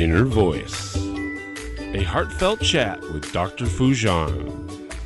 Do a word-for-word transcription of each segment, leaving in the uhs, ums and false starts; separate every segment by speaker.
Speaker 1: Inner Voice, a heartfelt chat with Doctor Foojan.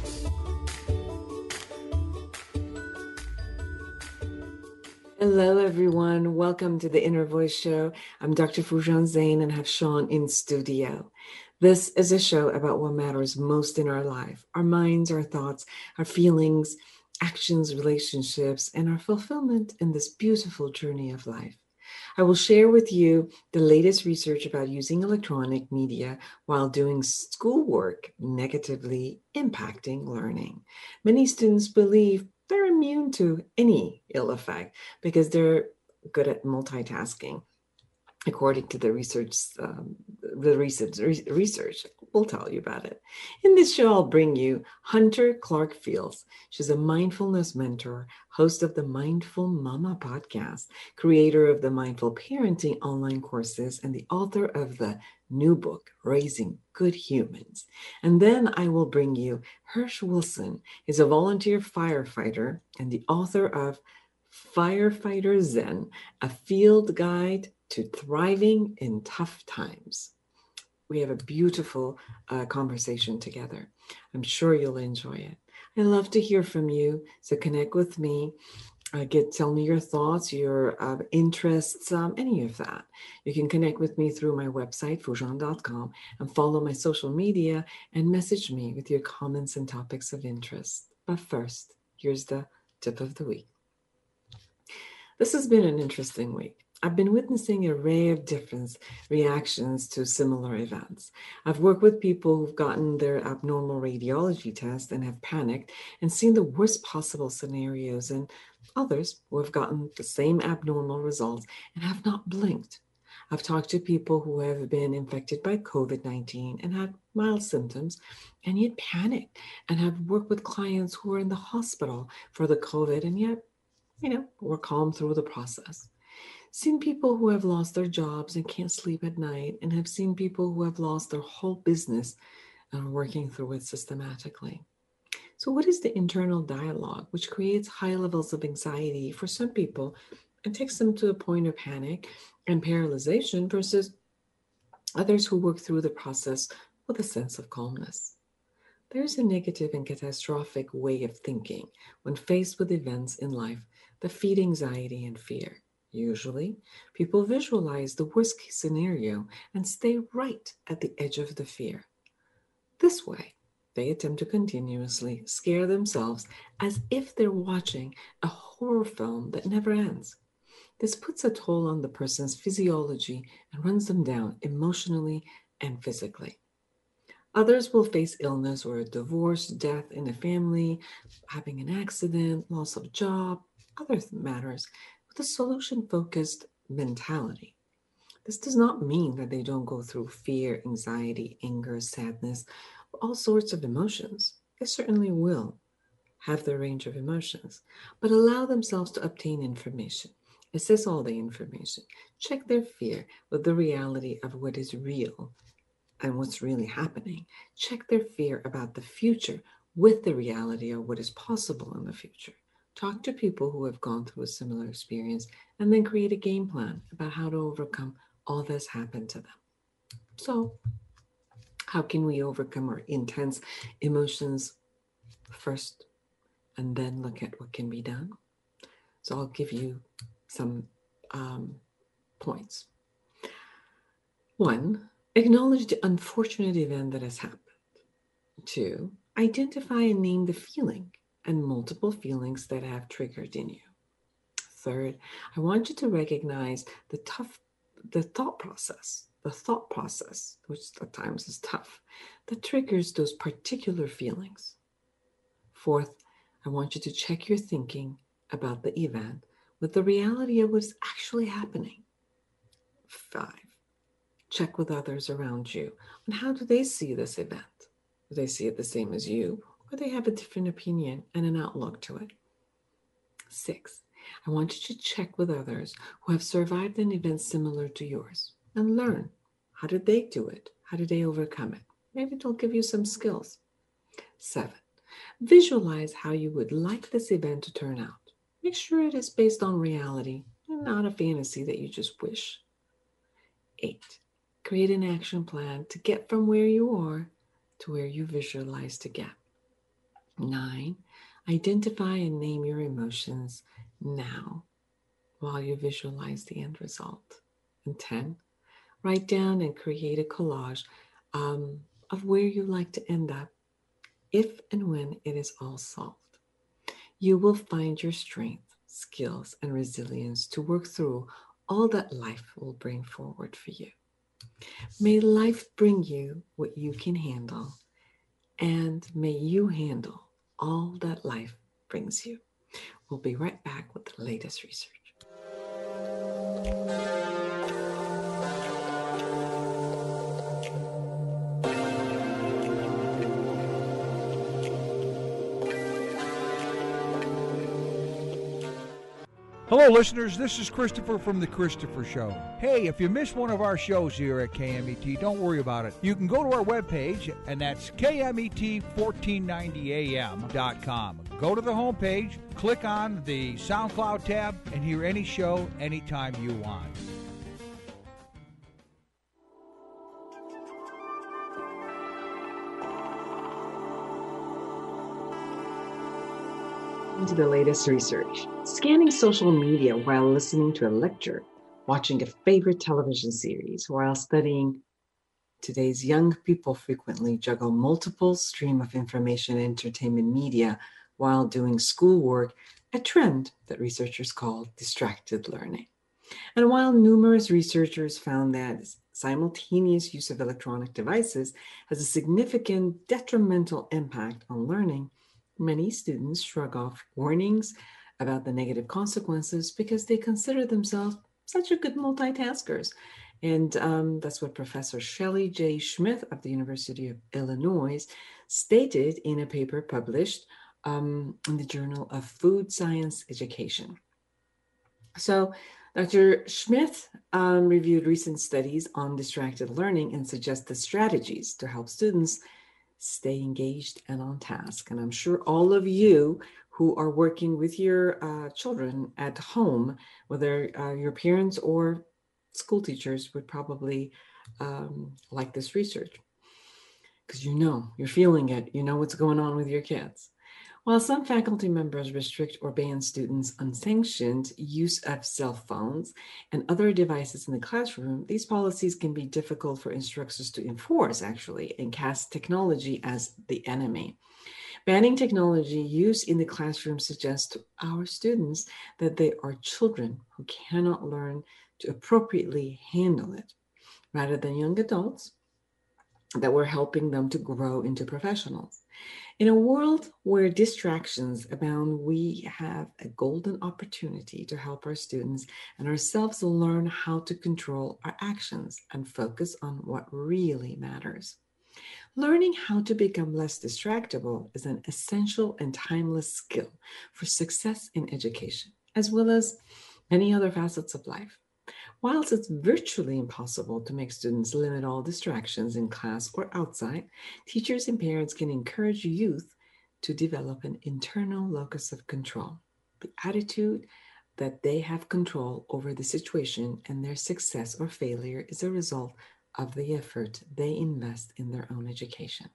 Speaker 2: Hello, everyone. Welcome to the Inner Voice Show. I'm Doctor Foojan Zain and have Sean in studio. This is a show about what matters most in our life, our minds, our thoughts, our feelings, actions, relationships, and our fulfillment in this beautiful journey of life. I will share with you the latest research about using electronic media while doing schoolwork negatively impacting learning. Many students believe they're immune to any ill effect because they're good at multitasking. According to the research, um, the research, research, we'll tell you about it. In this show, I'll bring you Hunter Clarke-Fields. She's a mindfulness mentor, host of the Mindful Mama podcast, creator of the Mindful Parenting online courses, and the author of the new book, Raising Good Humans. And then I will bring you Hirsch Wilson. He's a volunteer firefighter and the author of Firefighter Zen, a field guide to thriving in tough times. We have a beautiful uh, conversation together. I'm sure you'll enjoy it. I love to hear from you, so connect with me. Uh, get tell me your thoughts, your uh, interests, um, any of that. You can connect with me through my website, foojan dot com, and follow my social media and message me with your comments and topics of interest. But first, here's the tip of the week. This has been an interesting week. I've been witnessing an array of different reactions to similar events. I've worked with people who've gotten their abnormal radiology test and have panicked and seen the worst possible scenarios, and others who have gotten the same abnormal results and have not blinked. I've talked to people who have been infected by covid nineteen and had mild symptoms and yet panicked, and have worked with clients who are in the hospital for the COVID and yet you know, we're calm through the process. Seen people who have lost their jobs and can't sleep at night, and have seen people who have lost their whole business and are working through it systematically. So what is the internal dialogue which creates high levels of anxiety for some people and takes them to a point of panic and paralyzation versus others who work through the process with a sense of calmness? There's a negative and catastrophic way of thinking when faced with events in life that feed anxiety and fear. Usually, people visualize the worst case scenario and stay right at the edge of the fear. This way, they attempt to continuously scare themselves as if they're watching a horror film that never ends. This puts a toll on the person's physiology and runs them down emotionally and physically. Others will face illness or a divorce, death in a family, having an accident, loss of job, other matters, with a solution-focused mentality. This does not mean that they don't go through fear, anxiety, anger, sadness, all sorts of emotions. They certainly will have their range of emotions, but allow themselves to obtain information, assess all the information, check their fear with the reality of what is real and what's really happening. Check their fear about the future with the reality of what is possible in the future. Talk to people who have gone through a similar experience and then create a game plan about how to overcome all that's happened to them. So, how can we overcome our intense emotions first and then look at what can be done? So, I'll give you some um, points. One, acknowledge the unfortunate event that has happened. Two, identify and name the feeling and multiple feelings that have triggered in you. Third, I want you to recognize the tough, the thought process, the thought process, which at times is tough, that triggers those particular feelings. Fourth, I want you to check your thinking about the event with the reality of what's actually happening. Five, check with others around you on how do they see this event. Do they see it the same as you, or they have a different opinion and an outlook to it? Six, I want you to check with others who have survived an event similar to yours and learn, how did they do it? How did they overcome it? Maybe it'll give you some skills. Seven, visualize how you would like this event to turn out. Make sure it is based on reality and not a fantasy that you just wish. Eight, Create an action plan to get from where you are to where you visualize to get. Nine, identify and name your emotions now while you visualize the end result. And ten, write down and create a collage um, of where you like to end up if and when it is all solved. You will find your strength, skills, and resilience to work through all that life will bring forward for you. May life bring you what you can handle, and may you handle all that life brings you. We'll be right back with the latest research.
Speaker 3: Hello, listeners. This is Christopher from The Christopher Show. Hey, if you missed one of our shows here at K M E T, don't worry about it. You can go to our webpage, and that's K M E T fourteen ninety A M dot com. Go to the homepage, click on the SoundCloud tab, and hear any show anytime you want.
Speaker 2: To the latest research. Scanning social media while listening to a lecture, watching a favorite television series while studying. Today's young people frequently juggle multiple streams of information and entertainment media while doing schoolwork, a trend that researchers call distracted learning. And while numerous researchers found that simultaneous use of electronic devices has a significant detrimental impact on learning, many students shrug off warnings about the negative consequences because they consider themselves such a good multitaskers. And um, that's what Professor Shelley J. Smith of the University of Illinois stated in a paper published um, in the Journal of Food Science Education. So Doctor Smith um, reviewed recent studies on distracted learning and suggested strategies to help students stay engaged and on task. And I'm sure all of you who are working with your uh, children at home, whether uh, your parents or school teachers, would probably um, like this research, because you know, you're feeling it, you know what's going on with your kids. While some faculty members restrict or ban students' unsanctioned use of cell phones and other devices in the classroom, these policies can be difficult for instructors to enforce, actually, and cast technology as the enemy. Banning technology use in the classroom suggests to our students that they are children who cannot learn to appropriately handle it, rather than young adults that we're helping them to grow into professionals. In a world where distractions abound, we have a golden opportunity to help our students and ourselves learn how to control our actions and focus on what really matters. Learning how to become less distractible is an essential and timeless skill for success in education, as well as many other facets of life. Whilst it's virtually impossible to make students limit all distractions in class or outside, teachers and parents can encourage youth to develop an internal locus of control, the attitude that they have control over the situation and their success or failure is a result of the effort they invest in their own education.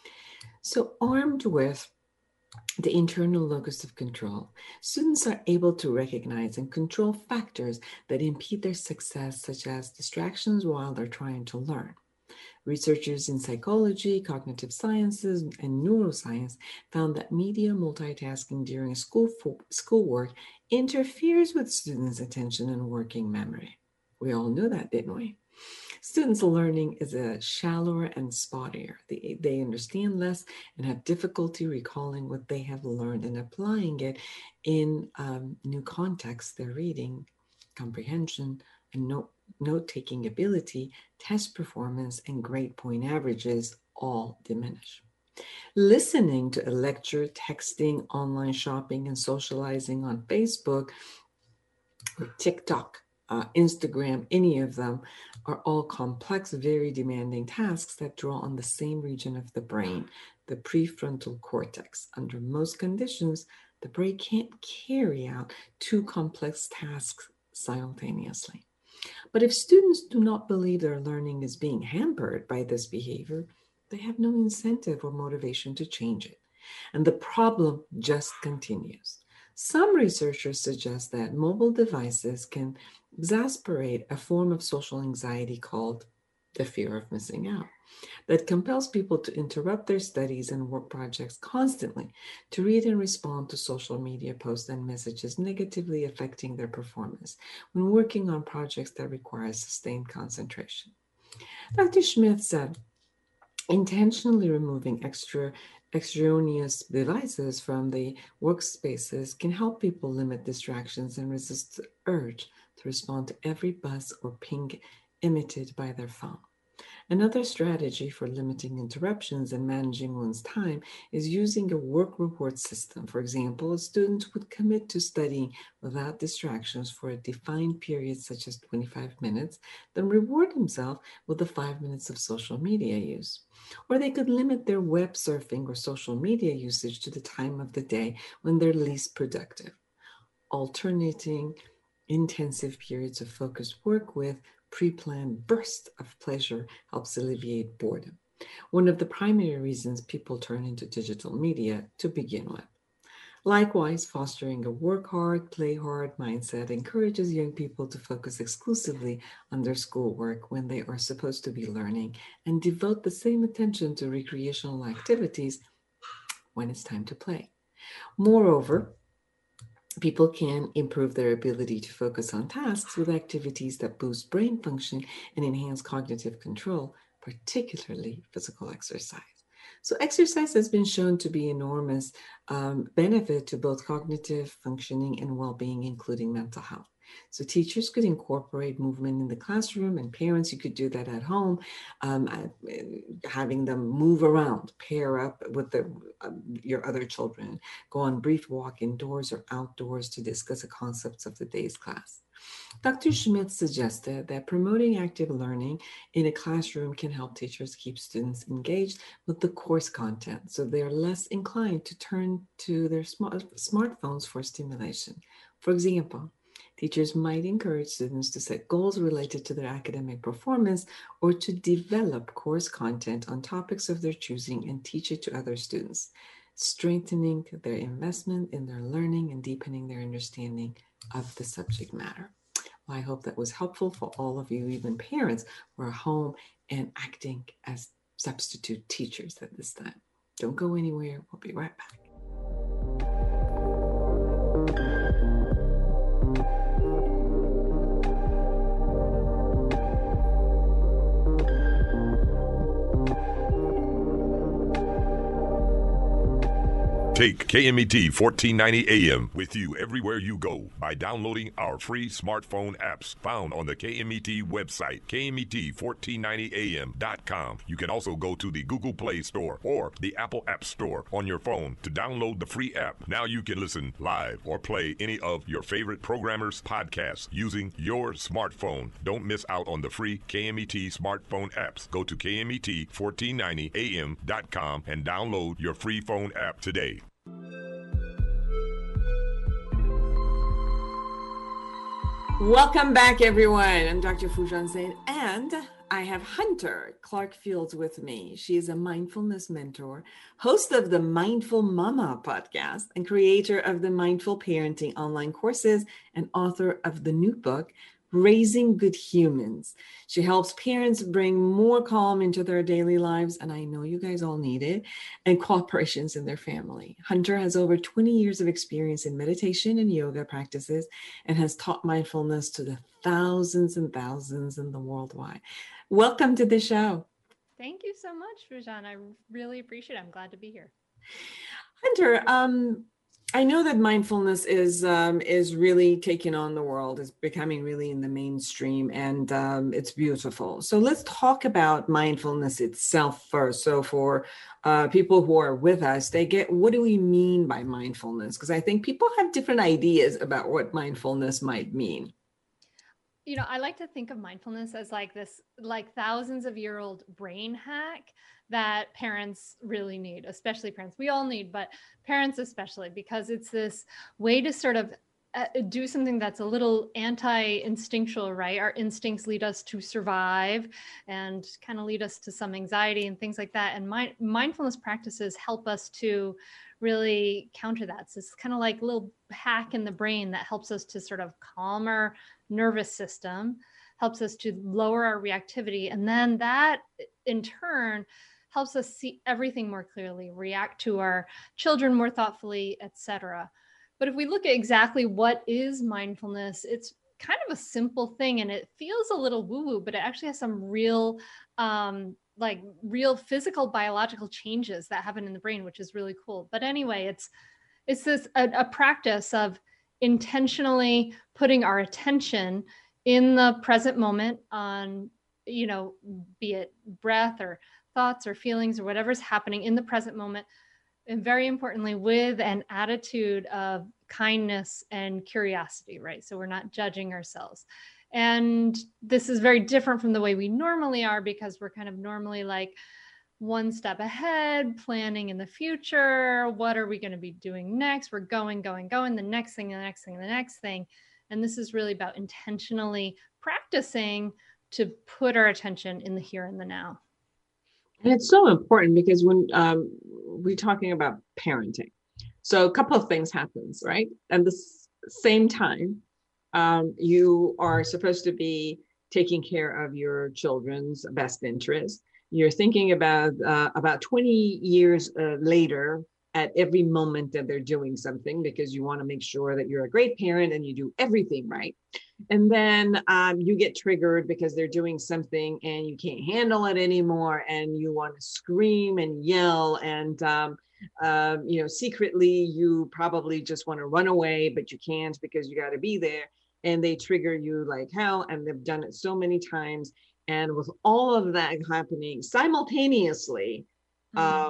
Speaker 2: So, armed with the internal locus of control, students are able to recognize and control factors that impede their success, such as distractions while they're trying to learn. Researchers in psychology, cognitive sciences, and neuroscience found that media multitasking during school fo- schoolwork interferes with students' attention and working memory. We all knew that, didn't we? Students' learning is a shallower and spottier. They, they understand less and have difficulty recalling what they have learned and applying it in um, new contexts. Their reading, comprehension, and note, note-taking ability, test performance, and grade point averages all diminish. Listening to a lecture, texting, online shopping, and socializing on Facebook or TikTok, uh, Instagram, any of them are all complex, very demanding tasks that draw on the same region of the brain, the prefrontal cortex. Under most conditions, the brain can't carry out two complex tasks simultaneously. But if students do not believe their learning is being hampered by this behavior, they have no incentive or motivation to change it. And the problem just continues. Some researchers suggest that mobile devices can exacerbate a form of social anxiety called the fear of missing out, that compels people to interrupt their studies and work projects constantly to read and respond to social media posts and messages, negatively affecting their performance when working on projects that require sustained concentration. Doctor Smith said, intentionally removing extra extraneous devices from the workspaces can help people limit distractions and resist the urge to respond to every buzz or ping emitted by their phone. Another strategy for limiting interruptions and managing one's time is using a work reward system. For example, a student would commit to studying without distractions for a defined period, such as twenty-five minutes, then reward himself with the five minutes of social media use. Or they could limit their web surfing or social media usage to the time of the day when they're least productive, alternating intensive periods of focused work with pre-planned bursts of pleasure helps alleviate boredom, one of the primary reasons people turn into digital media to begin with. Likewise, fostering a work hard, play hard mindset encourages young people to focus exclusively on their schoolwork when they are supposed to be learning and devote the same attention to recreational activities when it's time to play. Moreover, people can improve their ability to focus on tasks with activities that boost brain function and enhance cognitive control, particularly physical exercise. So exercise has been shown to be enormous um, benefit to both cognitive functioning and well-being, including mental health. So teachers could incorporate movement in the classroom, and parents, you could do that at home, um, having them move around, pair up with the, uh, your other children, go on brief walk indoors or outdoors to discuss the concepts of the day's class. Doctor Schmidt suggested that promoting active learning in a classroom can help teachers keep students engaged with the course content, so they're less inclined to turn to their smart, smartphones for stimulation. For example, teachers might encourage students to set goals related to their academic performance or to develop course content on topics of their choosing and teach it to other students, strengthening their investment in their learning and deepening their understanding of the subject matter. Well, I hope that was helpful for all of you, even parents who are home and acting as substitute teachers at this time. Don't go anywhere. We'll be right back.
Speaker 4: Take K M E T fourteen ninety A M with you everywhere you go by downloading our free smartphone apps found on the K M E T website, K M E T fourteen ninety A M dot com. You can also go to the Google Play Store or the Apple App Store on your phone to download the free app. Now you can listen live or play any of your favorite programmers' podcasts using your smartphone. Don't miss out on the free K M E T smartphone apps. Go to K M E T fourteen ninety A M dot com and download your free phone app today.
Speaker 2: Welcome back, everyone. I'm Doctor Foojan Zeine, and I have Hunter Clark Fields with me. She is a mindfulness mentor, host of the Mindful Mama podcast, and creator of the Mindful Parenting online courses, and author of the new book, Raising Good Humans. She helps parents bring more calm into their daily lives, and I know you guys all need it, and cooperations in their family. Hunter has over twenty years of experience in meditation and yoga practices and has taught mindfulness to the thousands and thousands in the worldwide. Welcome to the show.
Speaker 5: Thank you so much, Foojan. I really appreciate it. I'm glad to be here.
Speaker 2: Hunter, um, I know that mindfulness is um, is really taking on the world. It's becoming really in the mainstream, and um, it's beautiful. So let's talk about mindfulness itself first. So for uh, people who are with us, they get, what do we mean by mindfulness? Because I think people have different ideas about what mindfulness might mean.
Speaker 5: You know, I like to think of mindfulness as like this, like thousands of year old brain hack that parents really need, especially parents. We all need, but parents especially, because it's this way to sort of uh, do something that's a little anti-instinctual, right? Our instincts lead us to survive and kind of lead us to some anxiety and things like that. And mi- mindfulness practices help us to really counter that. So it's kind of like a little hack in the brain that helps us to sort of calm our nervous system, helps us to lower our reactivity. And then that in turn helps us see everything more clearly, react to our children more thoughtfully, et cetera. But if we look at exactly what is mindfulness, it's kind of a simple thing, and it feels a little woo-woo, but it actually has some real, um, like real physical, biological changes that happen in the brain, which is really cool. But anyway, it's it's this a, a practice of intentionally putting our attention in the present moment on, you know, be it breath or thoughts or feelings or whatever's happening in the present moment. And very importantly, with an attitude of kindness and curiosity, right? So we're not judging ourselves. And this is very different from the way we normally are, because we're kind of normally like one step ahead, planning in the future. What are we going to be doing next? We're going, going, going, the next thing, the next thing, the next thing. And this is really about intentionally practicing to put our attention in the here and the now.
Speaker 2: And it's so important because when um, we're talking about parenting, so a couple of things happens, right? At the s- same time, um, you are supposed to be taking care of your children's best interest. You're thinking about uh, about twenty years uh, later at every moment that they're doing something, because you want to make sure that you're a great parent and you do everything right. And then um, you get triggered because they're doing something and you can't handle it anymore, and you want to scream and yell, and um, um, you know, secretly you probably just want to run away, but you can't because you got to be there. And they trigger you like hell, and they've done it so many times. And with all of that happening simultaneously,
Speaker 5: Mm-hmm.
Speaker 2: um,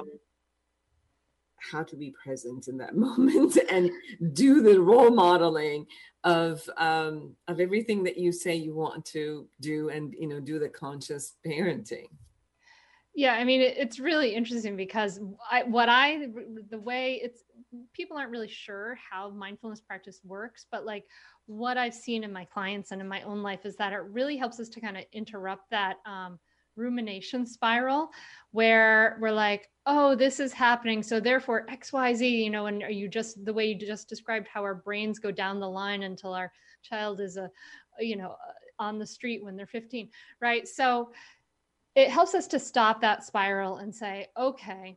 Speaker 2: how to be present in that moment and do the role modeling of um, of everything that you say you want to do, and you know, do the conscious parenting.
Speaker 5: Yeah, I mean, it, it's really interesting because I, what I, the way it's, people aren't really sure how mindfulness practice works, but like what I've seen in my clients and in my own life is that it really helps us to kind of interrupt that um, rumination spiral where we're like, oh, this is happening, so therefore X, Y, Z, you know, and are you just, the way you just described how our brains go down the line until our child is a, you know, on the street when they're fifteen, right? So it helps us to stop that spiral and say, okay,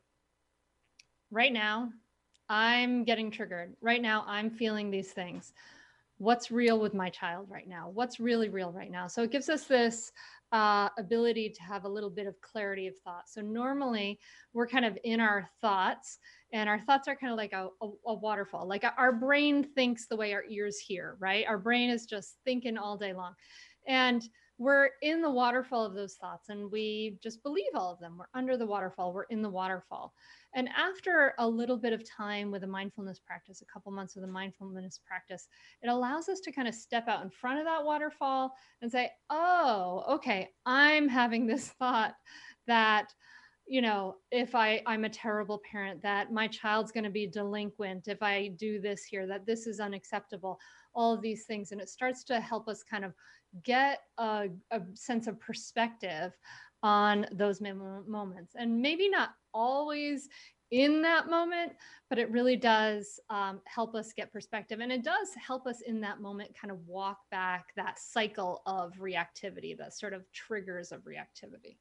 Speaker 5: right now I'm getting triggered. Right now I'm feeling these things. What's real with my child right now? What's really real right now? So it gives us this uh, ability to have a little bit of clarity of thought. So normally we're kind of in our thoughts, and our thoughts are kind of like a, a, a waterfall. Like our brain thinks the way our ears hear, right? Our brain is just thinking all day long. And we're in the waterfall of those thoughts, and we just believe all of them. We're under the waterfall. We're in the waterfall. And after a little bit of time with a mindfulness practice, a couple months with a mindfulness practice, it allows us to kind of step out in front of that waterfall and say, oh, okay, I'm having this thought that, you know, if I, I'm a terrible parent, that my child's going to be delinquent if I do this here, that this is unacceptable, all of these things. And it starts to help us kind of get a, a sense of perspective on those mem- moments. And maybe not always in that moment, but it really does um, help us get perspective. And it does help us in that moment kind of walk back that cycle of reactivity, that sort of triggers of reactivity.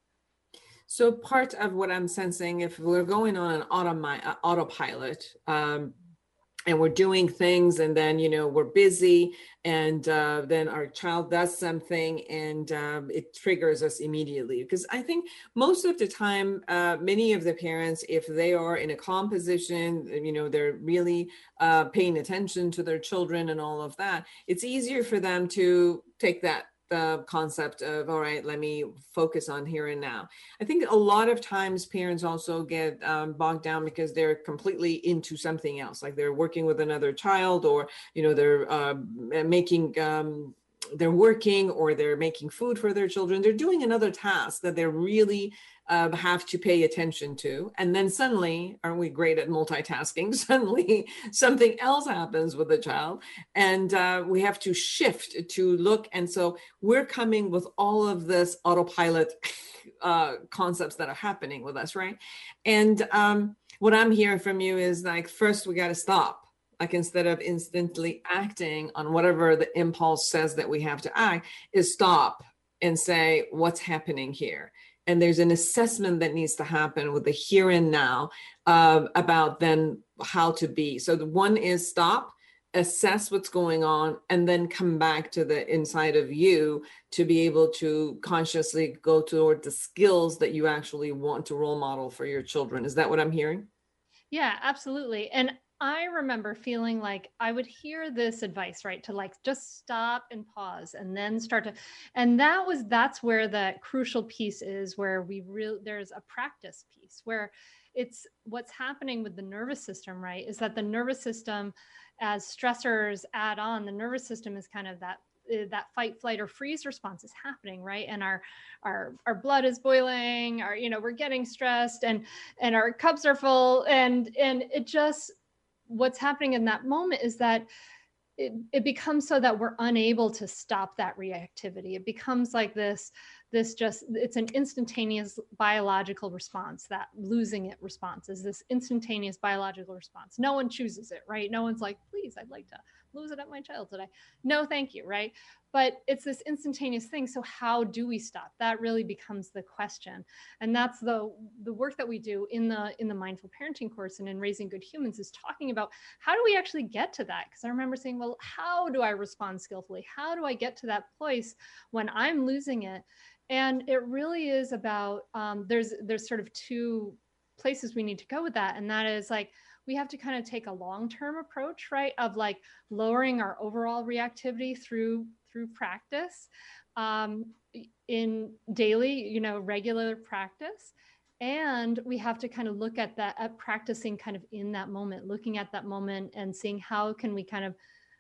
Speaker 2: So part of what I'm sensing, if we're going on an auto- autopilot, um, and we're doing things, and then, you know, we're busy, and uh, then our child does something, and um, it triggers us immediately. Because I think most of the time, uh, many of the parents, if they are in a calm position, you know, they're really uh, paying attention to their children and all of that, it's easier for them to take that the concept of, all right, let me focus on here and now. I think a lot of times parents also get um, bogged down because they're completely into something else, like they're working with another child, or, you know, they're uh, making um, they're working or they're making food for their children. They're doing another task that they really uh, have to pay attention to. And then suddenly, aren't we great at multitasking? Suddenly something else happens with the child, and uh, we have to shift to look. And so we're coming with all of this autopilot uh, concepts that are happening with us, right? And um, what I'm hearing from you is like, first we got to stop. Like instead of instantly acting on whatever the impulse says that we have to act, is stop and say, what's happening here? And there's an assessment that needs to happen with the here and now uh, about then how to be. So the one is stop, assess what's going on, and then come back to the inside of you to be able to consciously go toward the skills that you actually want to role model for your children. Is that what I'm hearing?
Speaker 5: Yeah, absolutely. And I remember feeling like I would hear this advice, right? To like, just stop and pause and then start to, and that was, that's where the crucial piece is, where we really, there's a practice piece where it's what's happening with the nervous system, right? Is that the nervous system, as stressors add on, the nervous system is kind of that that fight, flight, or freeze response is happening, right? And our our our blood is boiling, our, you know, we're getting stressed, and and our cups are full, and and it just, what's happening in that moment is that it, it becomes so that we're unable to stop that reactivity. It becomes like this, this just, it's an instantaneous biological response. That losing it response is this instantaneous biological response. No one chooses it, right? No one's like, please, I'd like to lose it at my child today. No, thank you, right? But it's this instantaneous thing. So how do we stop? That really becomes the question. And that's the the work that we do in the in the mindful parenting course and in Raising Good Humans, is talking about how do we actually get to that? Because I remember saying, well, how do I respond skillfully? How do I get to that place when I'm losing it? And it really is about, um, there's there's sort of two places we need to go with that. And that is like, we have to kind of take a long-term approach, right? Of like lowering our overall reactivity through through practice, um, in daily, you know, regular practice. And we have to kind of look at that, at practicing kind of in that moment, looking at that moment and seeing how can we kind of,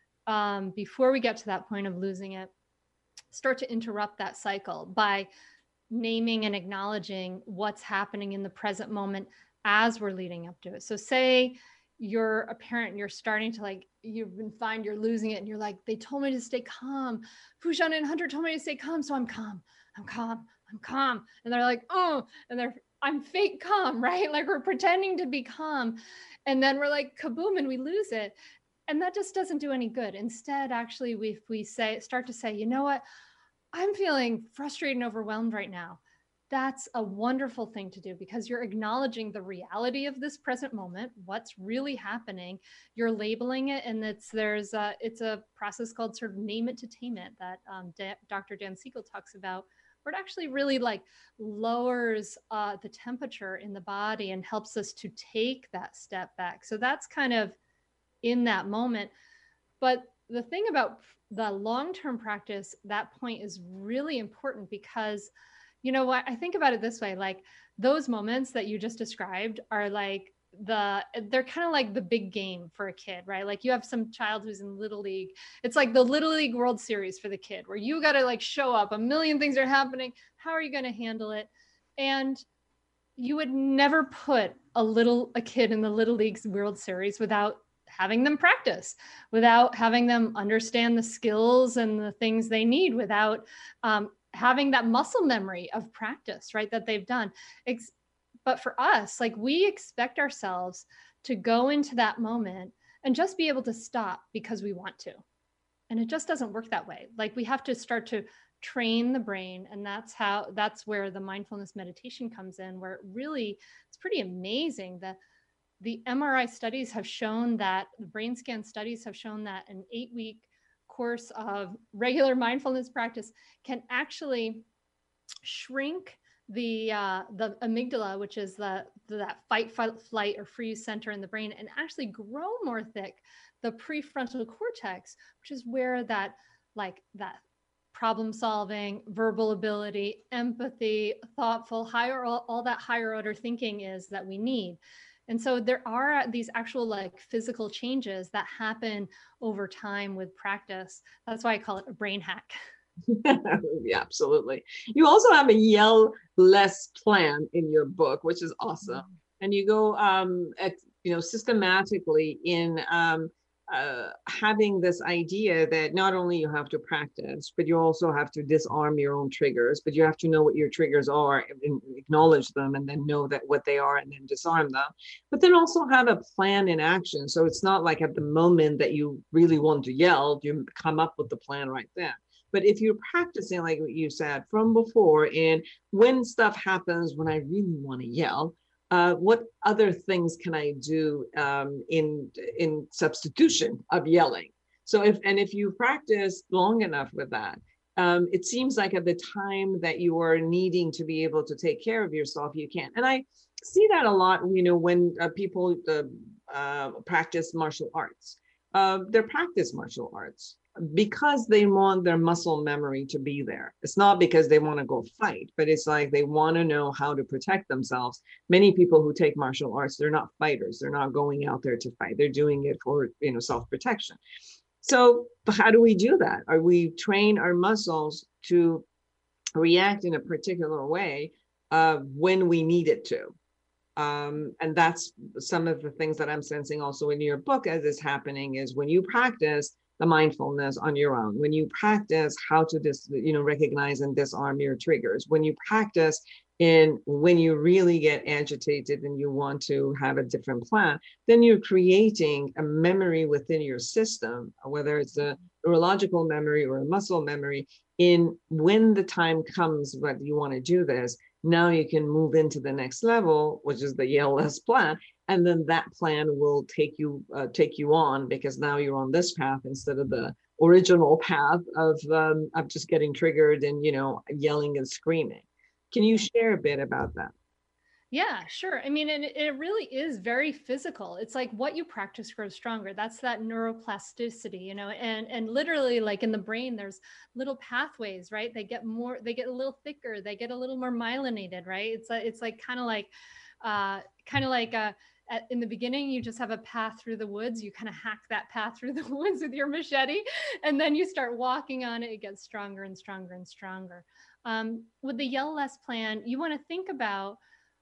Speaker 5: um, before we get to that point of losing it, start to interrupt that cycle by naming and acknowledging what's happening in the present moment as we're leading up to it. So say you're a parent and you're starting to like, you've been find you're losing it and you're like, they told me to stay calm. Fushan and Hunter told me to stay calm. So I'm calm, I'm calm, I'm calm. And they're like, oh, and they're, I'm fake calm, right? Like we're pretending to be calm. And then we're like, kaboom, and we lose it. And that just doesn't do any good. Instead, actually, we, if we say, start to say, you know what, I'm feeling frustrated and overwhelmed right now. That's a wonderful thing to do, because you're acknowledging the reality of this present moment, what's really happening. You're labeling it, and it's there's a, it's a process called sort of name it to tame it that um, D- Doctor Dan Siegel talks about, where it actually really like lowers uh, the temperature in the body and helps us to take that step back. So that's kind of in that moment. But the thing about the long-term practice, that point is really important, because you know what, I think about it this way, like those moments that you just described are like the, they're kind of like the big game for a kid, right? Like you have some child who's in Little League. It's like the Little League World Series for the kid, where you got to like show up, a million things are happening. How are you going to handle it? And you would never put a little, a kid in the Little League's World Series without having them practice, without having them understand the skills and the things they need, without, um, having that muscle memory of practice, right, that they've done. Ex- but for us, like we expect ourselves to go into that moment and just be able to stop because we want to. And it just doesn't work that way. Like we have to start to train the brain. And that's how, that's where the mindfulness meditation comes in, where it really, it's pretty amazing that the M R I studies have shown that, the brain scan studies have shown that an eight week course of regular mindfulness practice can actually shrink the uh, the amygdala, which is the, the that fight, fight, flight, or freeze center in the brain, and actually grow more thick the prefrontal cortex, which is where that like that problem solving, verbal ability, empathy, thoughtful, higher all, all that higher order thinking is that we need. And so there are these actual like physical changes that happen over time with practice. That's why I call it a brain hack.
Speaker 2: Yeah, absolutely. You also have a yell less plan in your book, which is awesome. Mm-hmm. And you go, um, at, you know, systematically in um, uh, having this idea that not only you have to practice, but you also have to disarm your own triggers, but you have to know what your triggers are and acknowledge them, and then know that what they are and then disarm them. But then also have a plan in action. So it's not like at the moment that you really want to yell, you come up with the plan right then. But if you're practicing, like what you said from before, and when stuff happens, when I really want to yell, uh, what other things can I do um, in in substitution of yelling? So if and if you practice long enough with that, um, it seems like at the time that you are needing to be able to take care of yourself, you can. And I see that a lot, you know, when uh, people uh, uh, practice martial arts. Uh, they practice martial arts because they want their muscle memory to be there. It's not because they want to go fight, but it's like they want to know how to protect themselves. Many people who take martial arts, they're not fighters. They're not going out there to fight. They're doing it for, you know, self-protection. So how do we do that? Are we train our muscles to react in a particular way uh, when we need it to? Um, and that's some of the things that I'm sensing also in your book as is happening is when you practice the mindfulness on your own, when you practice how to dis, you know, recognize and disarm your triggers, when you practice in when you really get agitated and you want to have a different plan, then you're creating a memory within your system, whether it's a neurological memory or a muscle memory, in when the time comes that you want to do this. Now you can move into the next level, which is the yell less plan. And then that plan will take you uh, take you on, because now you're on this path instead of the original path of um, of just getting triggered and, you know, yelling and screaming. Can you share a bit about that?
Speaker 5: Yeah, sure. I mean, and it really is very physical. It's like what you practice grows stronger. That's that neuroplasticity, you know, and, and literally like in the brain, there's little pathways, right? They get more, they get a little thicker, they get a little more myelinated, right? It's like, it's like kind of like, uh, kind of like, uh, At, in the beginning, you just have a path through the woods. You kind of hack that path through the woods with your machete, and then you start walking on it. It gets stronger and stronger and stronger. Um, with the Yell Less plan, you want to think about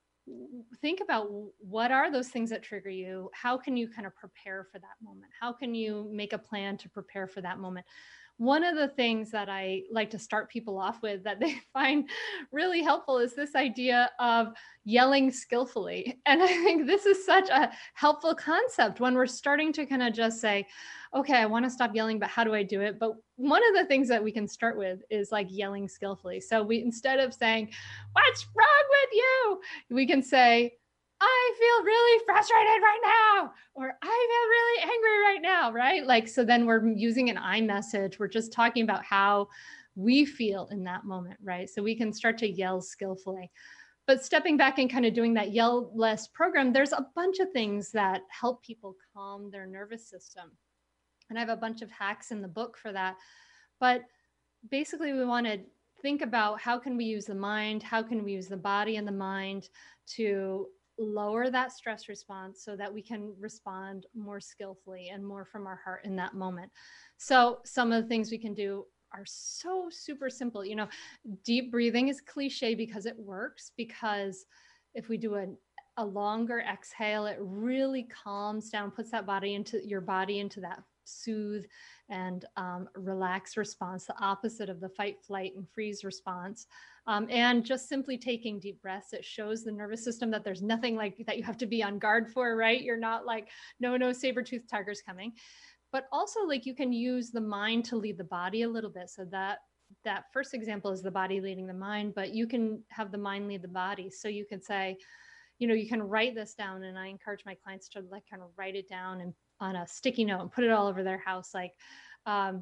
Speaker 5: think about what are those things that trigger you? How can you kind of prepare for that moment? How can you make a plan to prepare for that moment? One of the things that I like to start people off with that they find really helpful is this idea of yelling skillfully. And I think this is such a helpful concept when we're starting to kind of just say, okay, I want to stop yelling, but how do I do it? But one of the things that we can start with is like yelling skillfully. So we, instead of saying, what's wrong with you? We can say, I feel really frustrated right now, or I feel really angry right now, right? Like, so then we're using an I message. We're just talking about how we feel in that moment, right? So we can start to yell skillfully. But stepping back and kind of doing that Yell Less program, there's a bunch of things that help people calm their nervous system. And I have a bunch of hacks in the book for that. But basically, we want to think about how can we use the mind, how can we use the body and the mind to lower that stress response so that we can respond more skillfully and more from our heart in that moment. So some of the things we can do are so super simple. You know, deep breathing is cliche because it works, because if we do a, a longer exhale, it really calms down, puts that body into your body into that soothe and um, relax response, the opposite of the fight, flight, and freeze response. Um, and just simply taking deep breaths, it shows the nervous system that there's nothing like that you have to be on guard for, right? You're not like, no, no saber-toothed tiger's coming. But also, like, you can use the mind to lead the body a little bit. So that that first example is the body leading the mind, but you can have the mind lead the body. So you can say, you know, you can write this down, and I encourage my clients to like kind of write it down and on a sticky note and put it all over their house. Like, um,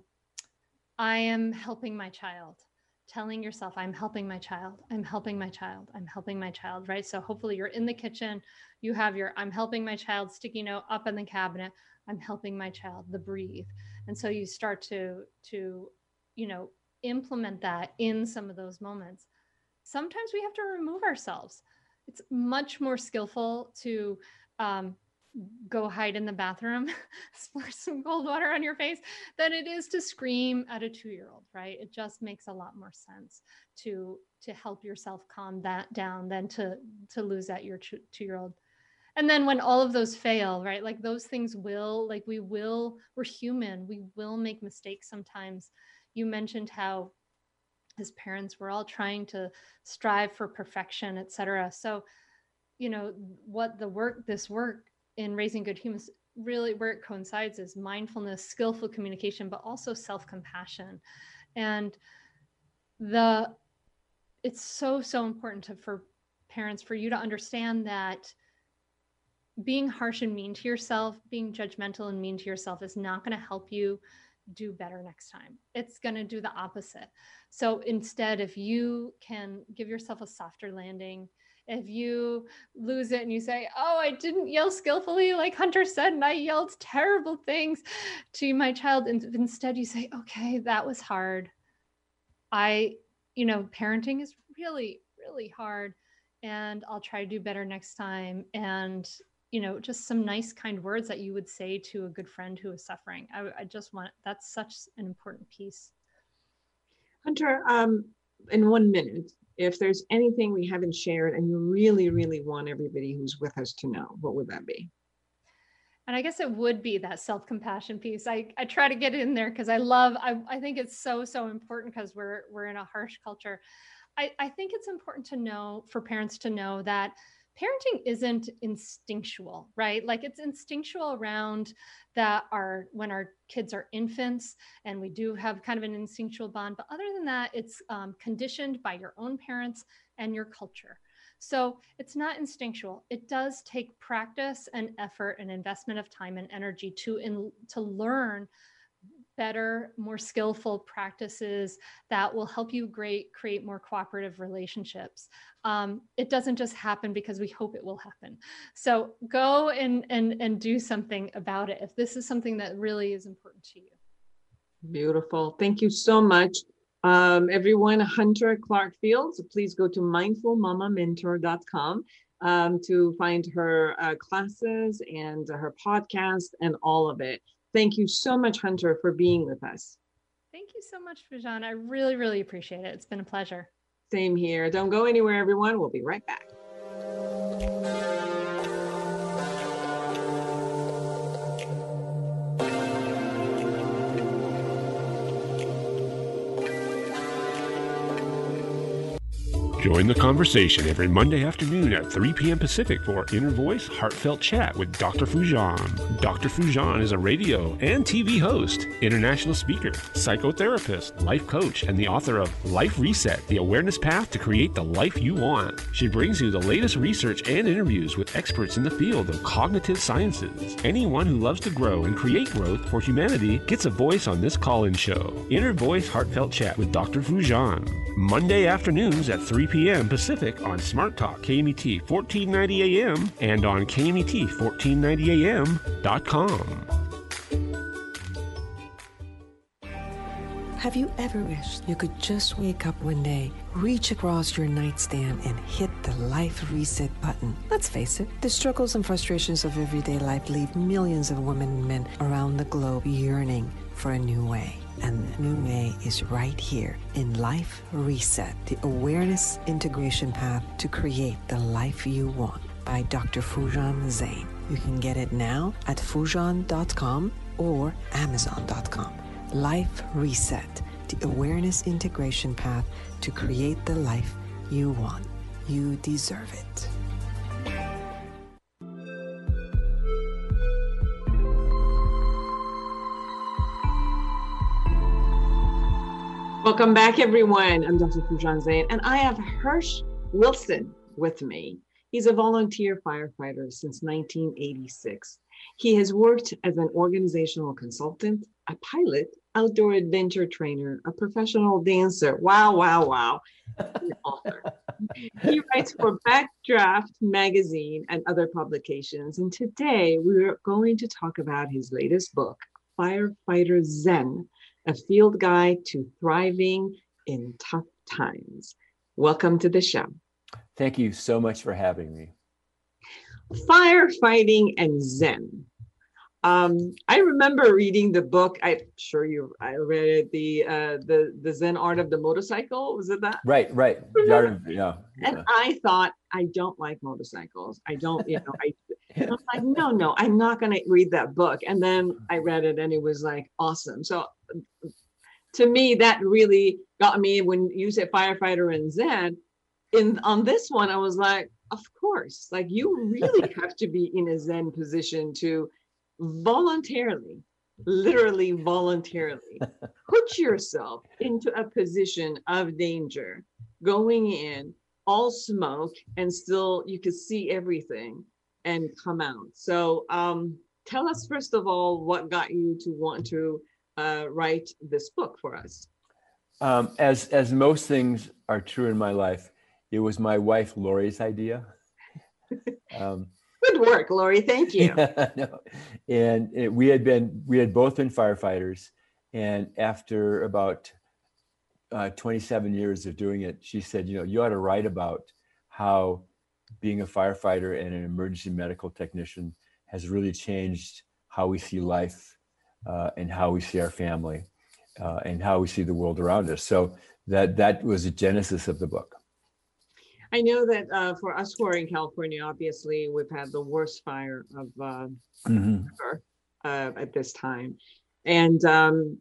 Speaker 5: I am helping my child. Telling yourself, I'm helping my child. I'm helping my child. I'm helping my child, right? So hopefully you're in the kitchen. You have your I'm helping my child sticky note up in the cabinet. I'm helping my child, the breathe. And so you start to, to, you know, implement that in some of those moments. Sometimes we have to remove ourselves. It's much more skillful to um, go hide in the bathroom, splash some cold water on your face, than it is to scream at a two-year-old, right? It just makes a lot more sense to to help yourself calm that down than to to lose at your two-year-old. And then when all of those fail, right? Like those things will, like we will, we're human, we will make mistakes sometimes. You mentioned how as parents, we're all trying to strive for perfection, et cetera. So, you know, what the work, this work in raising good humans, really where it coincides is mindfulness, skillful communication, but also self-compassion. And the, it's so, so important to, for parents, for you to understand that being harsh and mean to yourself, being judgmental and mean to yourself is not going to help you do better next time. It's going to do the opposite. So instead, if you can give yourself a softer landing, if you lose it and you say, oh, I didn't yell skillfully like Hunter said, and I yelled terrible things to my child. And instead you say, okay, that was hard. I, you know, parenting is really, really hard, and I'll try to do better next time. And, you know, just some nice, kind words that you would say to a good friend who is suffering. I, I just want, that's such an important piece.
Speaker 2: Hunter, um, in one minute, if there's anything we haven't shared and you really, really want everybody who's with us to know, what would that be?
Speaker 5: And I guess it would be that self-compassion piece. I, I try to get it in there because I love, I, I think it's so, so important because we're, we're in a harsh culture. I, I think it's important to know, for parents to know that parenting isn't instinctual, right? Like it's instinctual around that our, when our kids are infants, and we do have kind of an instinctual bond, but other than that, it's um, conditioned by your own parents and your culture. So it's not instinctual. It does take practice and effort and investment of time and energy to, in, to learn better, more skillful practices that will help you great, create more cooperative relationships. Um, it doesn't just happen because we hope it will happen. So go and, and, and do something about it if this is something that really is important to you.
Speaker 2: Beautiful. Thank you so much. Um, everyone, Hunter Clarke-Fields, please go to mindful mama mentor dot com um, to find her uh, classes and uh, her podcast and all of it. Thank you so much, Hunter, for being with us.
Speaker 5: Thank you so much, Foojan. I really, really appreciate it. It's been a pleasure.
Speaker 2: Same here. Don't go anywhere, everyone. We'll be right back.
Speaker 1: Join the conversation every Monday afternoon at three p.m. Pacific for Inner Voice Heartfelt Chat with Doctor Foojan. Doctor Foojan is a radio and T V host, international speaker, psychotherapist, life coach, and the author of Life Reset, The Awareness Path to Create the Life You Want. She brings you the latest research and interviews with experts in the field of cognitive sciences. Anyone who loves to grow and create growth for humanity gets a voice on this call-in show. Inner Voice Heartfelt Chat with Doctor Foojan. Monday afternoons at three p.m. Pacific on Smart Talk K M E T fourteen ninety A M and on K M E T fourteen ninety A M dot com.
Speaker 2: Have you ever wished you could just wake up one day, reach across your nightstand, and hit the life reset button? Let's face it, the struggles and frustrations of everyday life leave millions of women and men around the globe yearning for a new way. And the new way is right here in Life Reset, the awareness integration path to create the life you want by Doctor Foojan Zeine. You can get it now at foojan dot com or amazon dot com. Life Reset, the awareness integration path to create the life you want. You deserve it. Welcome back, everyone. I'm Doctor Foojan Zeine, and I have Hirsch Wilson with me. He's a volunteer firefighter since nineteen eighty-six. He has worked as an organizational consultant, a pilot, outdoor adventure trainer, a professional dancer. Wow, wow, wow. An author. He writes for Backdraft magazine and other publications. And today we're going to talk about his latest book, Firefighter Zen, a field guide to thriving in tough times. Welcome to the show.
Speaker 6: Thank you so much for having me.
Speaker 2: Firefighting and Zen. Um, I remember reading the book. I'm sure you. I read it. The uh, the the Zen Art of the Motorcycle. Was it that?
Speaker 6: Right, right. The art of, yeah, yeah.
Speaker 2: And I thought, I don't like motorcycles. I don't, you know. I I'm like, no, no, I'm not going to read that book. And then I read it, and it was like awesome. So, to me, that really got me. When you said firefighter and Zen, in on this one, I was like, of course. Like, you really have to be in a Zen position to voluntarily, literally voluntarily put yourself into a position of danger, going in all smoke, and still you could see everything and come out. So um, tell us, first of all, what got you to want to uh, write this book for us?
Speaker 6: Um, as, as most things are true in my life, it was my wife, Lori's idea. Um,
Speaker 2: Good work, Lori. Thank you.
Speaker 6: Yeah, no. And it, we had been, we had both been firefighters. And after about uh, twenty-seven years of doing it, she said, you know, you ought to write about how being a firefighter and an emergency medical technician has really changed how we see life uh, and how we see our family uh, and how we see the world around us. So that, that was the genesis of the book.
Speaker 2: I know that uh, for us who are in California, obviously, we've had the worst fire of uh,
Speaker 6: Mm-hmm.
Speaker 2: ever uh, at this time, and um,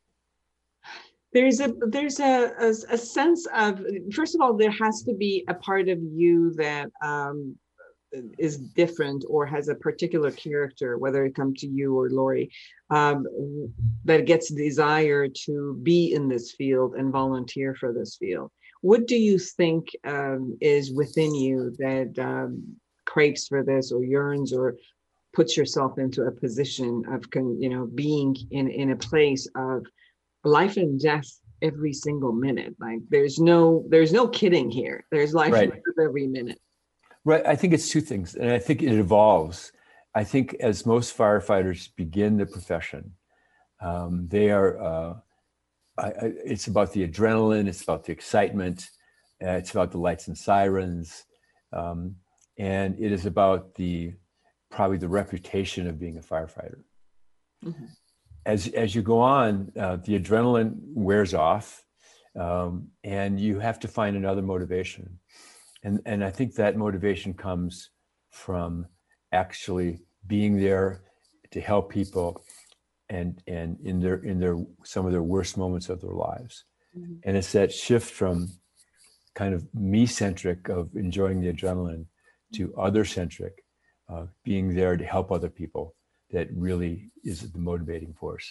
Speaker 2: there's a there's a, a a sense of, first of all, there has to be a part of you that um, is different or has a particular character, whether it comes to you or Lori, um, that gets desire to be in this field and volunteer for this field. What do you think um, is within you that um, craves for this, or yearns, or puts yourself into a position of, you know, being in, in a place of life and death every single minute? Like, there's no there's no kidding here. There's life
Speaker 6: Right.
Speaker 2: and death every minute.
Speaker 6: Right. I think it's two things. And I think it evolves. I think as most firefighters begin the profession, um, they are, uh, I, I, it's about the adrenaline, it's about the excitement, uh, it's about the lights and sirens. Um, and it is about the, probably the reputation of being a firefighter.
Speaker 2: Mm-hmm.
Speaker 6: As, as you go on, uh, the adrenaline wears off, um, and you have to find another motivation. And, and I think that motivation comes from actually being there to help people and, and in their, in their, some of their worst moments of their lives. Mm-hmm. And it's that shift from kind of me-centric of enjoying the adrenaline to other-centric, uh, being there to help other people, that really is the motivating force.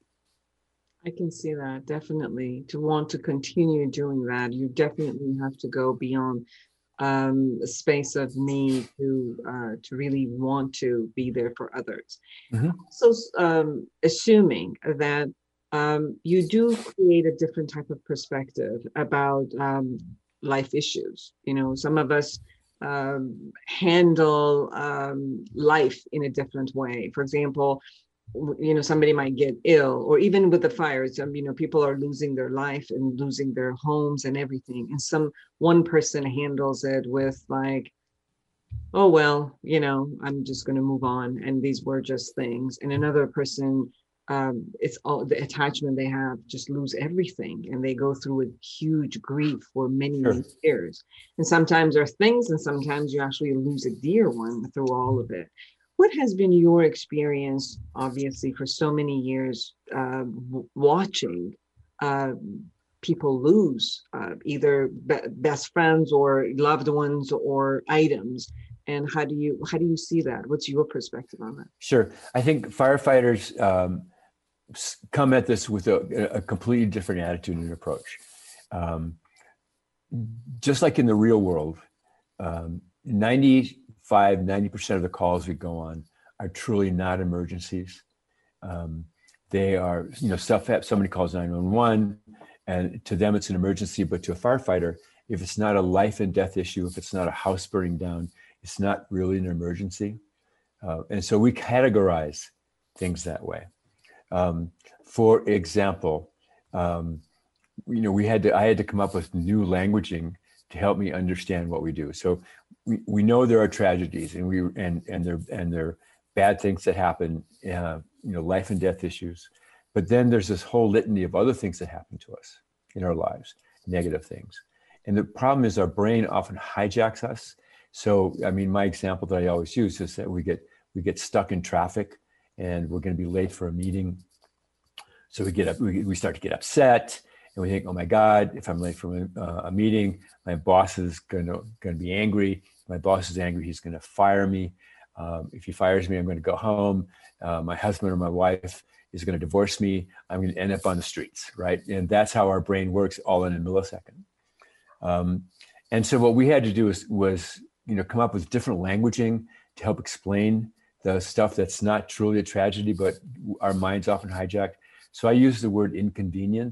Speaker 2: I can see that, definitely. To want to continue doing that, you definitely have to go beyond um, a space of me to uh, to really want to be there for others. Mm-hmm. So, um, assuming that um, you do create a different type of perspective about um, life issues. You know, some of us um, handle um, life in a different way. For example, you know, somebody might get ill, or even with the fires, um, you know, people are losing their life and losing their homes and everything. And some one person handles it with like, oh, well, you know, I'm just going to move on, and these were just things. And another person, um, it's all the attachment they have, just lose everything, and they go through a huge grief for many,
Speaker 6: Sure.
Speaker 2: many years. And sometimes there are things, and sometimes you actually lose a dear one through all of it. What has been your experience, obviously, for so many years, uh, w- watching uh, people lose uh, either be- best friends or loved ones or items? And how do you how do you see that? What's your perspective on that?
Speaker 6: Sure. I think firefighters um, come at this with a, a completely different attitude and approach. Um, just like in the real world, um, ninety-five, ninety percent of the calls we go on are truly not emergencies. Um, they are, you know, stuff, somebody calls nine one one, and to them it's an emergency, but to a firefighter, if it's not a life and death issue, if it's not a house burning down, it's not really an emergency. Uh, and so we categorize things that way. Um, for example, um, you know, we had to, I had to come up with new languaging to help me understand what we do. So we, we know there are tragedies, and we and and there and there bad things that happen, uh, you know, life and death issues. But then there's this whole litany of other things that happen to us in our lives, negative things. And the problem is our brain often hijacks us. So, I mean, my example that I always use is that we get we get stuck in traffic, and we're going to be late for a meeting. So we get up, we, we start to get upset, and we think, oh my God, if I'm late for a, uh, a meeting, my boss is going to going to be angry. If my boss is angry, he's going to fire me. Um, if he fires me, I'm going to go home. Uh, my husband or my wife is going to divorce me. I'm going to end up on the streets, right? And that's how our brain works, all in a millisecond. Um, and so what we had to do was, was, you know, come up with different languaging to help explain the stuff that's not truly a tragedy, but our minds often hijack. So I use the word inconvenience,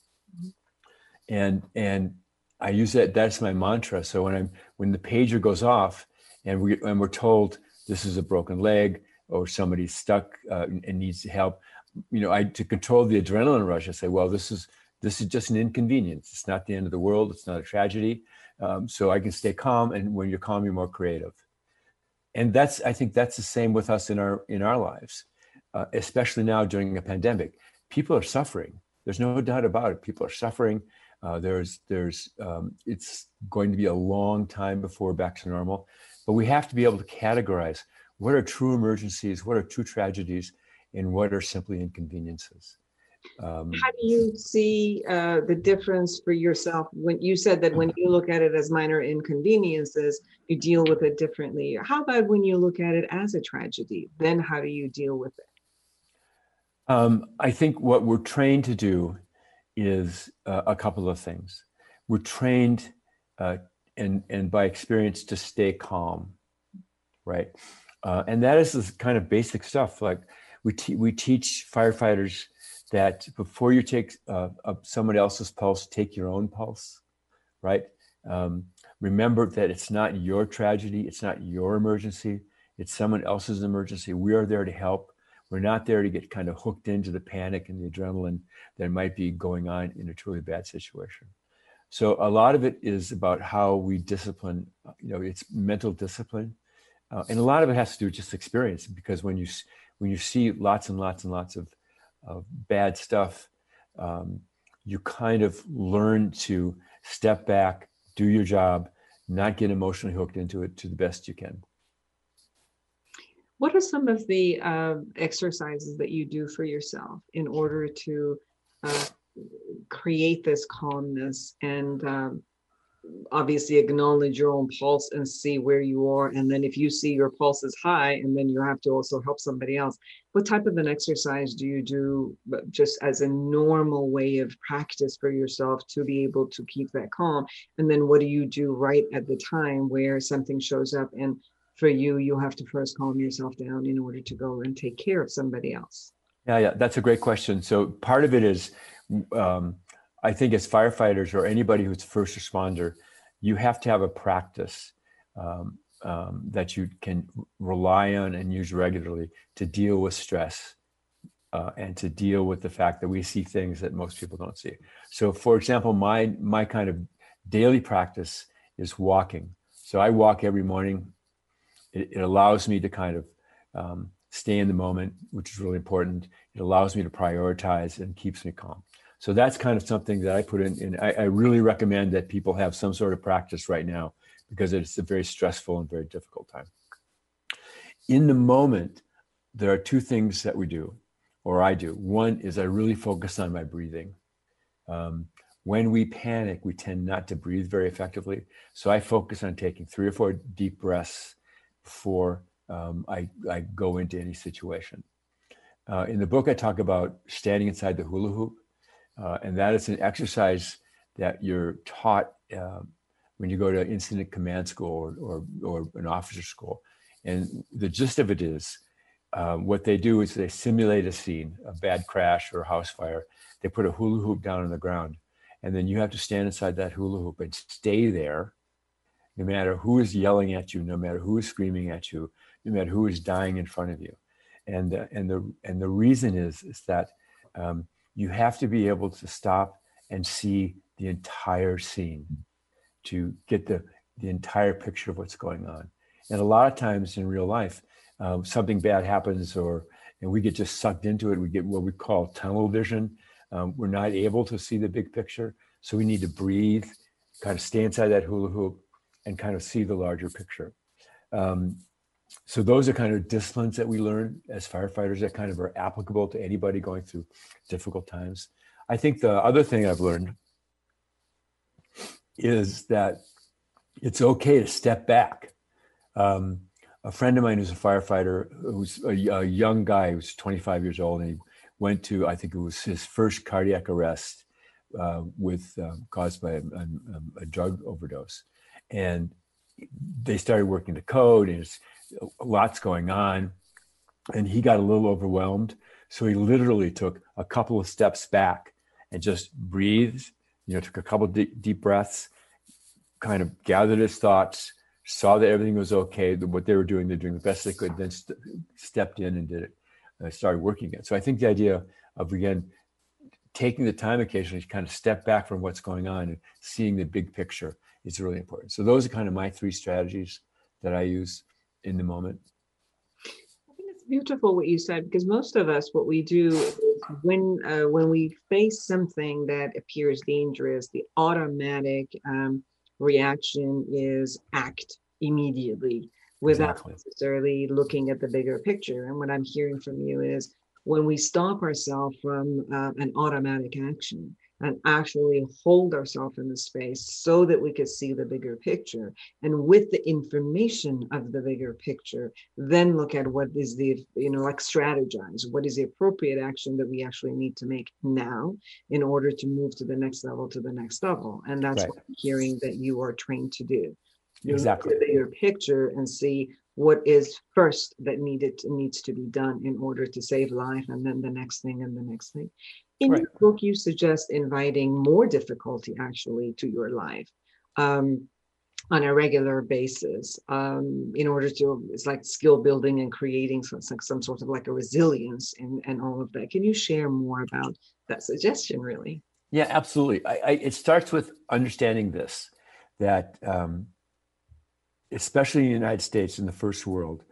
Speaker 6: and and I use that. That's my mantra. So when I'm when the pager goes off, and we and we're told this is a broken leg, or somebody's stuck uh, and needs help, you know, I to control the adrenaline rush, I say, well, this is this is just an inconvenience. It's not the end of the world. It's not a tragedy. Um, so I can stay calm, and when you're calm, you're more creative. And that's I think that's the same with us in our in our lives, uh, especially now during a pandemic. People are suffering. There's no doubt about it. People are suffering. Uh, there's there's um, it's going to be a long time before we're back to normal, but we have to be able to categorize what are true emergencies, what are true tragedies, and what are simply inconveniences. Um,
Speaker 2: How do you see uh, the difference for yourself when you said that when you look at it as minor inconveniences, you deal with it differently? How about when you look at it as a tragedy? Then how do you deal with it?
Speaker 6: Um, I think what we're trained to do is uh, a couple of things. We're trained, uh, and and by experience, to stay calm, right? Uh, and that is this kind of basic stuff. Like we te- we teach firefighters that before you take uh, uh, someone else's pulse, take your own pulse, right? Um, remember that it's not your tragedy, it's not your emergency, it's someone else's emergency. We are there to help. We're not there to get kind of hooked into the panic and the adrenaline that might be going on in a truly bad situation. So a lot of it is about how we discipline, you know, it's mental discipline. Uh, and a lot of it has to do with just experience, because when you when you see lots and lots and lots of, of bad stuff, um, you kind of learn to step back, do your job, not get emotionally hooked into it to the best you can.
Speaker 2: What are some of the uh, exercises that you do for yourself in order to uh, create this calmness and um, obviously acknowledge your own pulse and see where you are? And then if you see your pulse is high, and then you have to also help somebody else, what type of an exercise do you do just as a normal way of practice for yourself to be able to keep that calm? And then what do you do right at the time where something shows up, and for you, you have to first calm yourself down in order to go and take care of somebody else?
Speaker 6: Yeah, yeah, that's a great question. So part of it is, um, I think as firefighters or anybody who's a first responder, you have to have a practice um, um, that you can rely on and use regularly to deal with stress uh, and to deal with the fact that we see things that most people don't see. So for example, my my kind of daily practice is walking. So I walk every morning. It, it allows me to kind of um, stay in the moment, which is really important. It allows me to prioritize and keeps me calm. So that's kind of something that I put in. And I, I really recommend that people have some sort of practice right now, because it's a very stressful and very difficult time. In the moment, there are two things that we do, or I do. One is I really focus on my breathing. Um, when we panic, we tend not to breathe very effectively. So I focus on taking three or four deep breaths before um, I, I go into any situation. Uh, in the book, I talk about standing inside the hula hoop. Uh, and that is an exercise that you're taught uh, when you go to incident command school or, or, or an officer school. And the gist of it is, uh, what they do is they simulate a scene, a bad crash or a house fire. They put a hula hoop down on the ground, and then you have to stand inside that hula hoop and stay there, no matter who is yelling at you, no matter who is screaming at you, no matter who is dying in front of you. And, uh, and, the, and the reason is, is that um, you have to be able to stop and see the entire scene. to get the, the entire picture of what's going on. And a lot of times in real life, um, something bad happens, or and we get just sucked into it. We get what we call tunnel vision. Um, we're not able to see the big picture. So we need to breathe, kind of stay inside that hula hoop and kind of see the larger picture. Um, so those are kind of disciplines that we learn as firefighters that kind of are applicable to anybody going through difficult times. I think the other thing I've learned is that it's okay to step back. Um, a friend of mine who's a firefighter, who's a, a young guy, who's twenty-five years old, and he went to, I think it was his first cardiac arrest uh, with um, caused by a, a, a drug overdose. And they started working the code, and it's, lots going on. And he got a little overwhelmed. So he literally took a couple of steps back and just breathed, you know, took a couple of deep, deep breaths, kind of gathered his thoughts, saw that everything was okay, that what they were doing, they're doing the best they could, then st- stepped in and did it, uh, started working it. So I think the idea of, again, taking the time occasionally to kind of step back from what's going on and seeing the big picture is really important. So those are kind of my three strategies that I use in the moment.
Speaker 2: I think it's beautiful what you said, because most of us, what we do is when uh, when we face something that appears dangerous, the automatic um, reaction is act immediately without
Speaker 6: Exactly.
Speaker 2: necessarily looking at the bigger picture. And what I'm hearing from you is when we stop ourselves from uh, an automatic action and actually hold ourselves in the space so that we could see the bigger picture, and with the information of the bigger picture, then look at what is the, you know, like strategize, what is the appropriate action that we actually need to make now in order to move to the next level, to the next level. And that's
Speaker 6: Right.
Speaker 2: what I'm hearing that you are trained to do. You
Speaker 6: Exactly.
Speaker 2: look at the bigger picture and see what is first that needed needs to be done in order to save life, and then the next thing and the next thing. In
Speaker 6: Right.
Speaker 2: your book, you suggest inviting more difficulty actually to your life um, on a regular basis um, in order to, it's like skill building and creating some, some, some sort of like a resilience and, and all of that. Can you share more about that suggestion, really?
Speaker 6: Yeah, absolutely. I, I, it starts with understanding this, that um, especially in the United States, in the first world,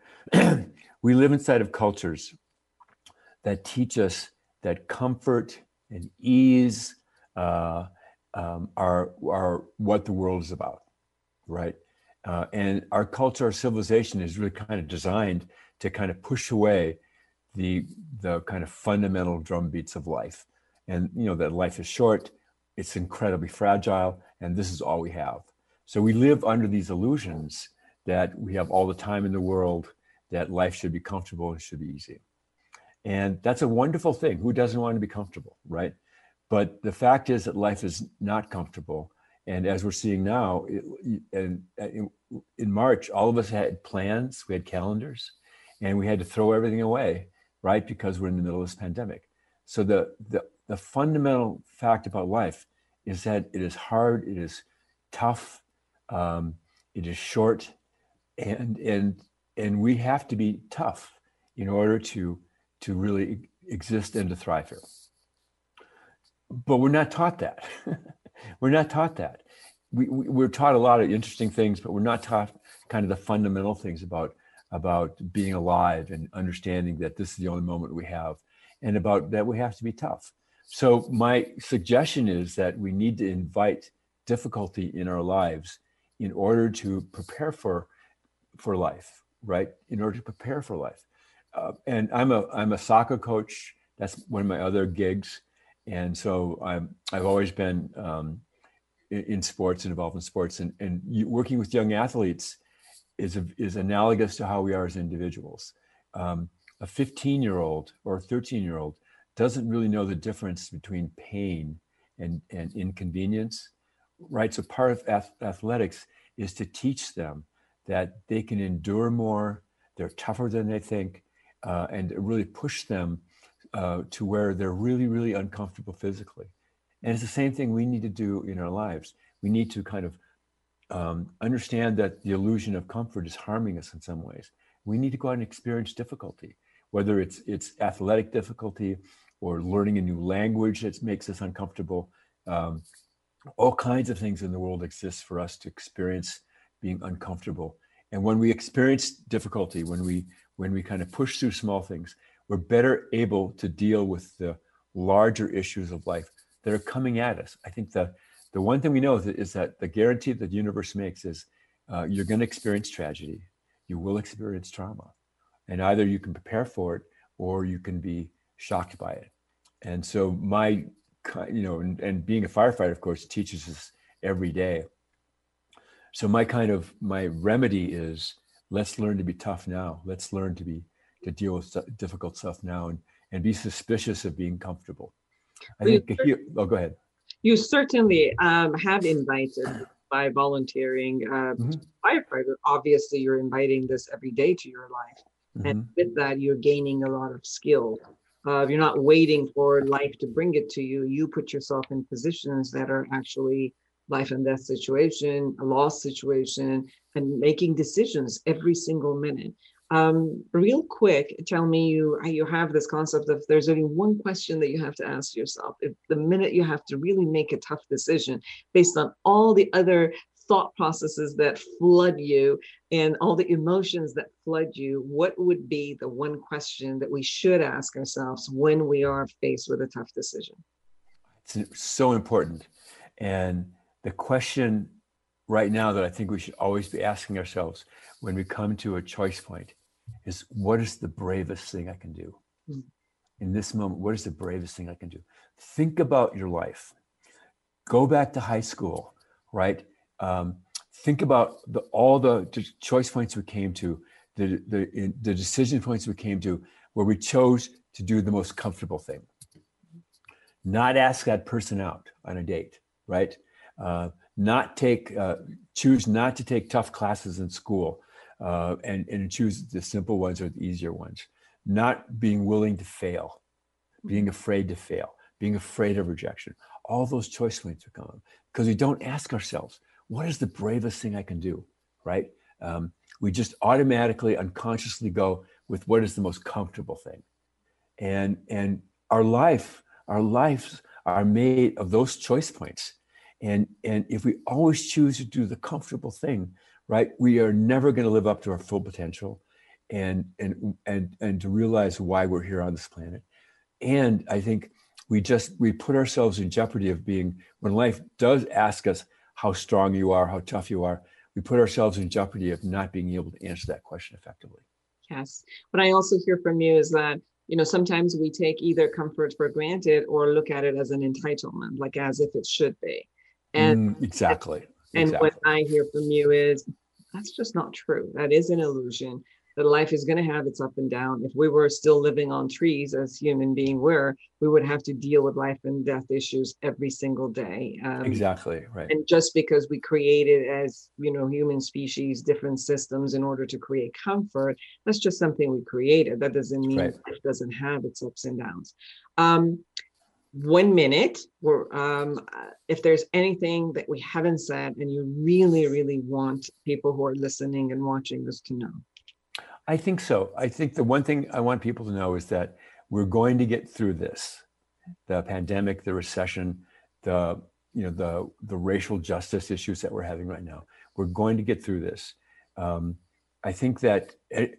Speaker 6: we live inside of cultures that teach us that comfort and ease uh, um, are, are what the world is about, right? Uh, and our culture, our civilization is really kind of designed to kind of push away the, the kind of fundamental drum beats of life. And, you know, that life is short, it's incredibly fragile, and this is all we have. So we live under these illusions that we have all the time in the world, that life should be comfortable and should be easy. And that's a wonderful thing. Who doesn't want to be comfortable, right? But the fact is that life is not comfortable. And as we're seeing now, it, in, in, in March, all of us had plans, we had calendars, and we had to throw everything away, right? Because we're in the middle of this pandemic. So the, the, the fundamental fact about life is that it is hard, it is tough, um, it is short, and, and, and we have to be tough in order to to really exist and to thrive here. But we're not taught that. We're not taught that. We, we, we're taught a lot of interesting things, but we're not taught kind of the fundamental things about, about being alive and understanding that this is the only moment we have, and about that we have to be tough. So my suggestion is that we need to invite difficulty in our lives in order to prepare for, for life, right? In order to prepare for life. Uh, and I'm a I'm a soccer coach. That's one of my other gigs, and so I'm I've always been um, in, in sports and involved in sports, and and you, working with young athletes is a, is analogous to how we are as individuals. Um, a fifteen year old or a thirteen year old doesn't really know the difference between pain and and inconvenience, right? So part of ath- athletics is to teach them that they can endure more. They're tougher than they think. Uh, and really push them uh, to where they're really, really uncomfortable physically. And it's the same thing we need to do in our lives. We need to kind of um, understand that the illusion of comfort is harming us in some ways. We need to go out and experience difficulty, whether it's it's athletic difficulty or learning a new language that makes us uncomfortable, um, All kinds of things in the world exist for us to experience being uncomfortable. And when we experience difficulty, when we when we kind of push through small things, we're better able to deal with the larger issues of life that are coming at us. I think the the one thing we know is that, is that the guarantee that the universe makes is uh, you're going to experience tragedy, you will experience trauma, and either you can prepare for it or you can be shocked by it. And so my, you know, and, and being a firefighter, of course, teaches us every day. So my kind of, my remedy is, let's learn to be tough now. Let's learn to be, to deal with difficult stuff now, and, and be suspicious of being comfortable. I think, you, oh, go ahead.
Speaker 2: You certainly um, have invited by volunteering uh,
Speaker 6: Mm-hmm.
Speaker 2: firefighter. Obviously, you're inviting this every day to your life.
Speaker 6: Mm-hmm.
Speaker 2: And with that, you're gaining a lot of skill. Uh, you're not waiting for life to bring it to you. You put yourself in positions that are actually life and death situation, a loss situation, and making decisions every single minute. Um, real quick, tell me, you you have this concept of there's only one question that you have to ask yourself. If the minute you have to really make a tough decision based on all the other thought processes that flood you and all the emotions that flood you, what would be the one question that we should ask ourselves when we are faced with a tough decision?
Speaker 6: It's so important. And the question right now that I think we should always be asking ourselves when we come to a choice point is, what is the bravest thing I can do? Mm-hmm. In this moment, what is the bravest thing I can do? Think about your life. Go back to high school, right? Um, think about the, all the choice points we came to, the, the, the decision points we came to, where we chose to do the most comfortable thing. Not ask that person out on a date, right? Uh, not take, uh, choose not to take tough classes in school, uh, and, and choose the simple ones or the easier ones. Not being willing to fail, being afraid to fail, being afraid of rejection. All those choice points will come because we don't ask ourselves, what is the bravest thing I can do, right? Um, we just automatically, unconsciously go with what is the most comfortable thing. And, and our life, our lives are made of those choice points. And, and if we always choose to do the comfortable thing, right, we are never going to live up to our full potential and, and, and, and to realize why we're here on this planet. And I think we just, we put ourselves in jeopardy of being, when life does ask us how strong you are, how tough you are, we put ourselves in jeopardy of not being able to answer that question effectively.
Speaker 2: Yes. What I also hear from you is that, you know, sometimes we take either comfort for granted or look at it as an entitlement, like as if it should be. And
Speaker 6: mm, exactly.
Speaker 2: And
Speaker 6: exactly.
Speaker 2: what I hear from you is that's just not true. That is an illusion. That life is going to have its up and down. If we were still living on trees as human being were, we would have to deal with life and death issues every single day. Um,
Speaker 6: exactly, right.
Speaker 2: And just because we created as, you know, human species, different systems in order to create comfort, that's just something we created. That doesn't mean
Speaker 6: right.
Speaker 2: life doesn't have its ups and downs. Um, one minute, or um, if there's anything that we haven't said and you really, really want people who are listening and watching this to know.
Speaker 6: I think so. I think the one thing I want people to know is that we're going to get through this, the pandemic, the recession, the, you know, the, the racial justice issues that we're having right now. We're going to get through this. Um, I think that it,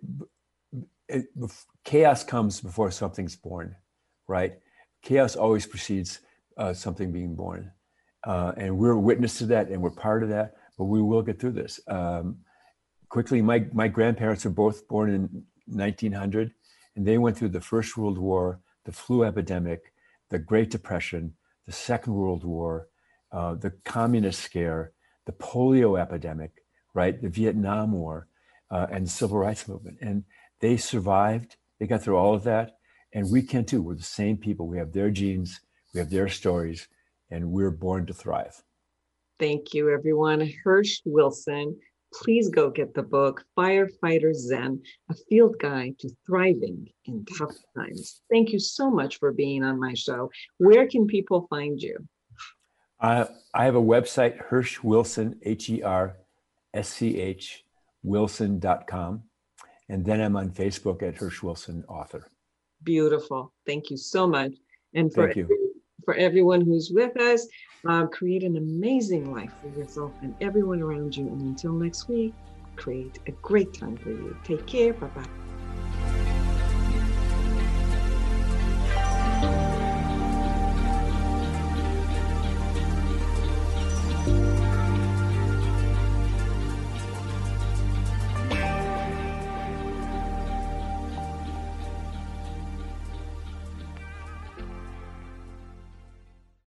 Speaker 6: it, chaos comes before something's born, right? Chaos always precedes uh, something being born. Uh, and we're witness to that and we're part of that, but we will get through this. Um, Quickly, my, my grandparents were both born in nineteen hundred, and they went through the First World War, the flu epidemic, the Great Depression, the Second World War, uh, the Communist Scare, the polio epidemic, right, the Vietnam War, uh, and the Civil Rights Movement. And they survived, they got through all of that, and we can too. We're the same people. We have their genes, we have their stories, and we're born to thrive.
Speaker 2: Thank you, everyone. Hirsch Wilson. Please go get the book, Firefighter Zen, a field guide to thriving in tough times. Thank you so much for being on my show. Where can people find you?
Speaker 6: Uh, I have a website, Hirsch Wilson, H E R S C H, Wilson dot com. And then I'm on Facebook at Hirsch Wilson Author.
Speaker 2: Beautiful. Thank you so much. And for
Speaker 6: Thank you.
Speaker 2: For everyone who's with us, uh, create an amazing life for yourself and everyone around you. And until next week, create a great time for you. Take care. Bye-bye.